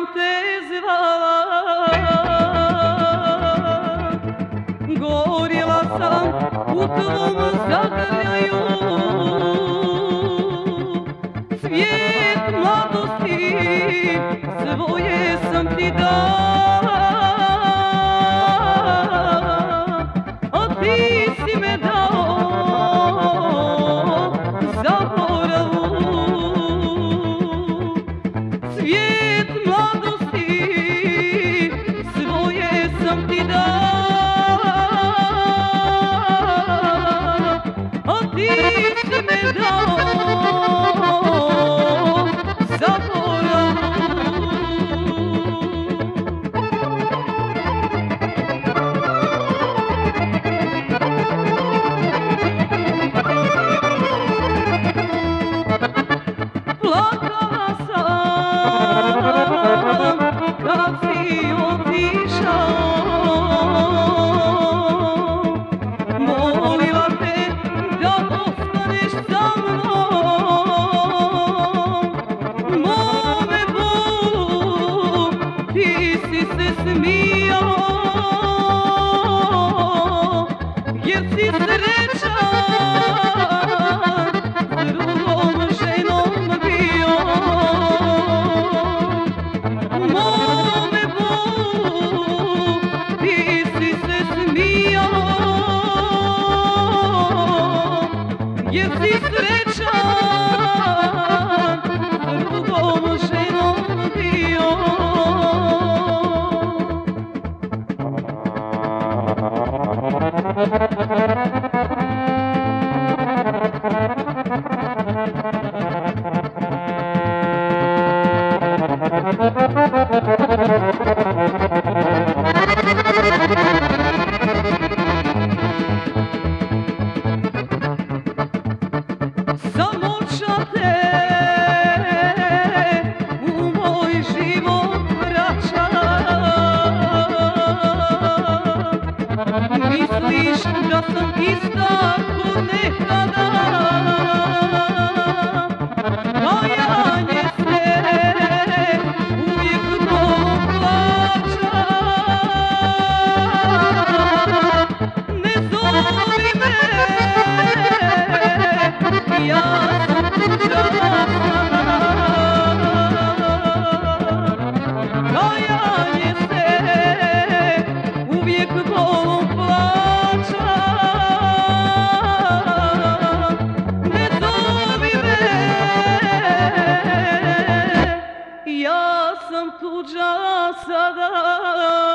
te zvala, gorjela sam u tvom zagrljaju, cvijet mladosti svoje sam ti dala, a ti si me dao zaboravu. Cvijet mladosti svoje sam ti dala, a ti si me dao zaboravu. Plakala sam kad si otišao, molila te da ostaneš sa mnom, mome bolu ti si se smijao, jer si srećan s drugom ženom bio. Mome bolu ti si se smijao, jer si srećan s drugom ženom bio. Samoća te u moj život vraća, misliš da sam ista ko nekada, kajanje se uvijek bolom plaća. Ne zovi me, ja sam tuđa sada, kajanje se uvijek bolom plaća. Ne zovi me, ja sam tuđa sada.